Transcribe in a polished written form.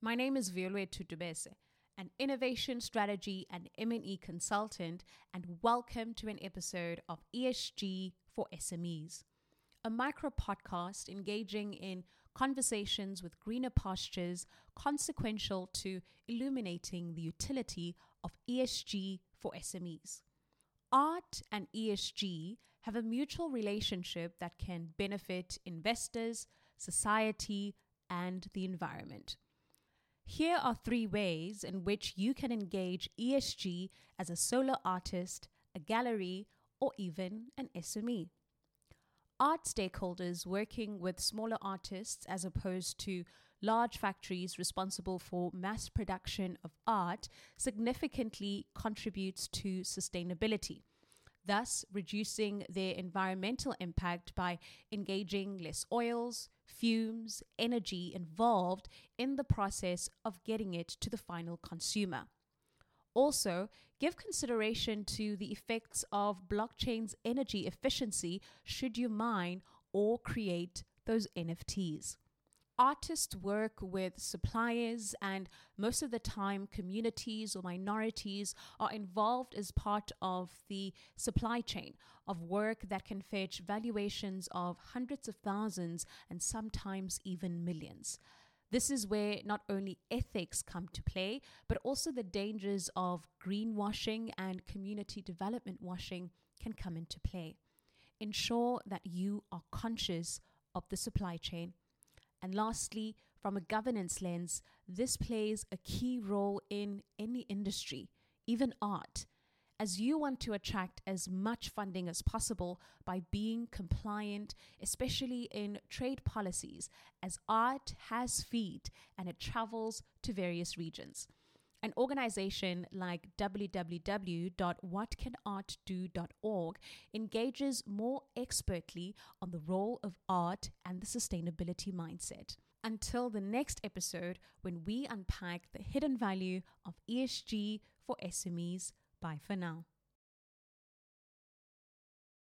My name is Violwe Tutubese, an innovation strategy and M&E consultant, and welcome to an episode of ESG for SMEs, a micro podcast engaging in conversations with greener pastures consequential to illuminating the utility of ESG for SMEs. Art and ESG have a mutual relationship that can benefit investors, society, and the environment. Here are 3 ways in which you can engage ESG as a solo artist, a gallery, or even an SME. Art stakeholders working with smaller artists as opposed to large factories responsible for mass production of art significantly contributes to sustainability, thus reducing their environmental impact by engaging less oils, fumes, energy involved in the process of getting it to the final consumer. Also, give consideration to the effects of blockchain's energy efficiency should you mine or create those NFTs. Artists work with suppliers, and most of the time communities or minorities are involved as part of the supply chain of work that can fetch valuations of hundreds of thousands and sometimes even millions. This is where not only ethics come to play, but also the dangers of greenwashing and community development washing can come into play. Ensure that you are conscious of the supply chain. And lastly, from a governance lens, this plays a key role in any industry, even art, as you want to attract as much funding as possible by being compliant, especially in trade policies, as art has feet and it travels to various regions. An organization like www.whatcanartdo.org engages more expertly on the role of art and the sustainability mindset. Until the next episode, when we unpack the hidden value of ESG for SMEs, bye for now.